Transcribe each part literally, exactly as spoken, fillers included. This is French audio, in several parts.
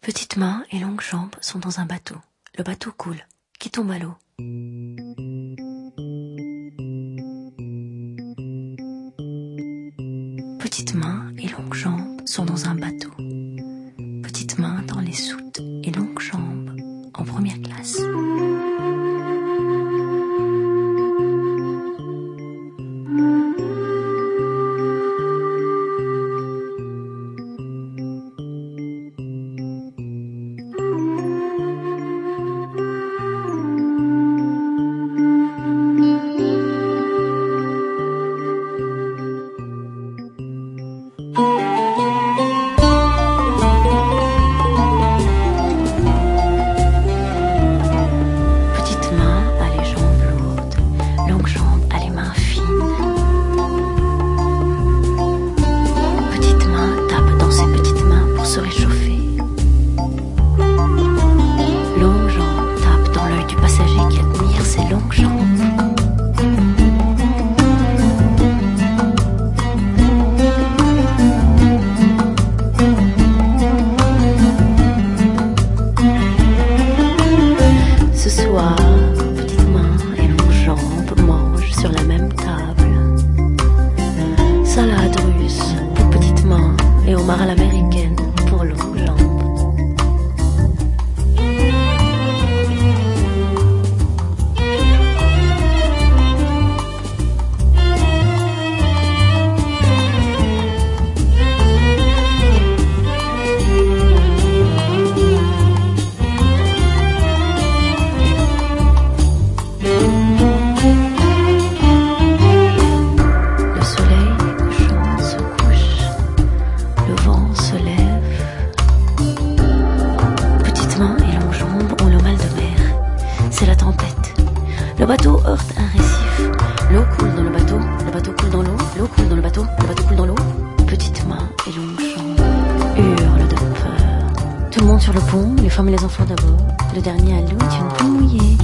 Petites mains et longues jambes sont dans un bateau. Le bateau coule. Qui tombe à l'eau? Petites mains et longues jambes sont dans un bateau. Petites mains dans les soutes et longues jambes en première classe. Petites mains et longues jambes mangent sur la même table. Salade russe pour petites mains et homard à l'américaine pour longues jambes. C'est la tempête. Le bateau heurte un récif. L'eau coule dans le bateau, le bateau coule dans l'eau, l'eau coule dans le bateau, le bateau coule dans l'eau. Petites mains et longues jambes hurlent de peur. Tout le monde sur le pont, les femmes et les enfants d'abord. Le dernier à l'eau est une peau mouillée.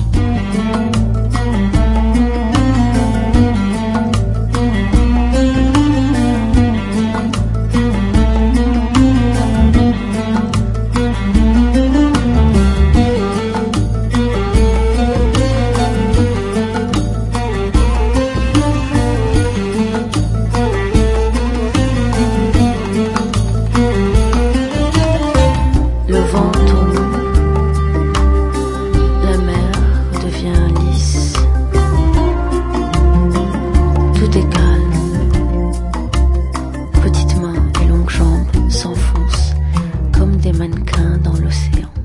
Le vent tourne, la mer devient lisse, tout est calme. Petites mains et longues jambes s'enfoncent comme des mannequins dans l'océan.